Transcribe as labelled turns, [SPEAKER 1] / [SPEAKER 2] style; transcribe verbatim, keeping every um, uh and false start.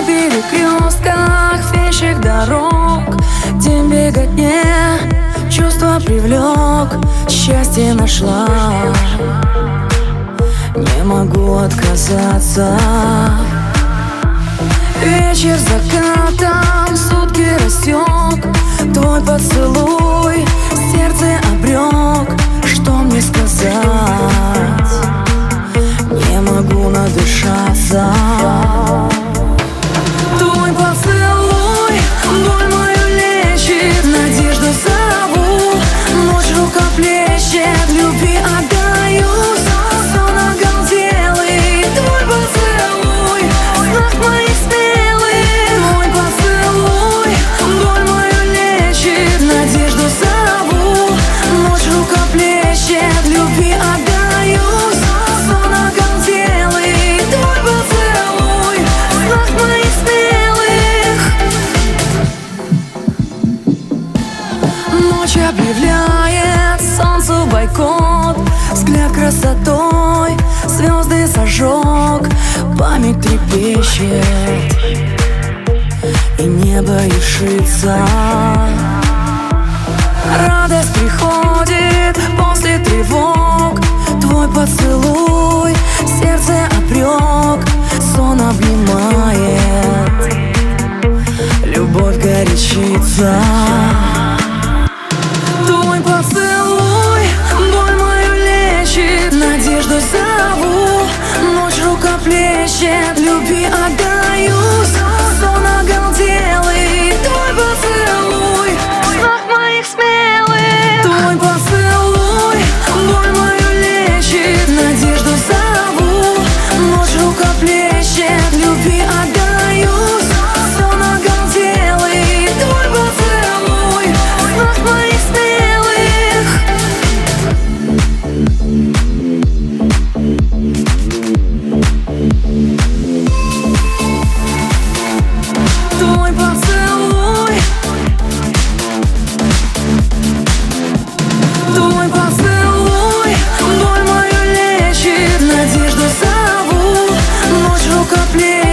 [SPEAKER 1] перекрестках вещих дорог. День беготне, чувство привлек, счастье нашла. Не могу отказаться. Вечер закатом, сутки рассек, твой поцелуй сердце обрек. Что мне сказать? Не могу надышаться. Твой поцелуй боль мою лечит, надежду зову, ночь рука плещет, любви отдаюсь, сон оголделый. Твой поцелуй знак моих смелых. Твой поцелуй боль мою лечит, надежду зову, ночь рука плещет, любви отдаюсь, сон оголделый. Твой поцелуй знак моих смелых. Ночь объявляет солнцу бойкот, взгляд красотой звезды зажег. Память трепещет, и небо решится. Радость приходит после тревог. Твой поцелуй сердце обрек, сон обнимает, любовь горячится. Твой поцелуй боль мою лечит, надежду зову, ночь рука плещет, любви отдаюсь, сон оголделый. Твой поцелуй знак моих смелых. Твой поцелуй боль мою лечит, надежду зову, ночь рука плещет, любви отдаюсь, сон оголделый. Твой поцелуй знак моих смелых. Твой поцелуй, твой поцелуй боль мою лечит, надежду зову, ночь рука плещет.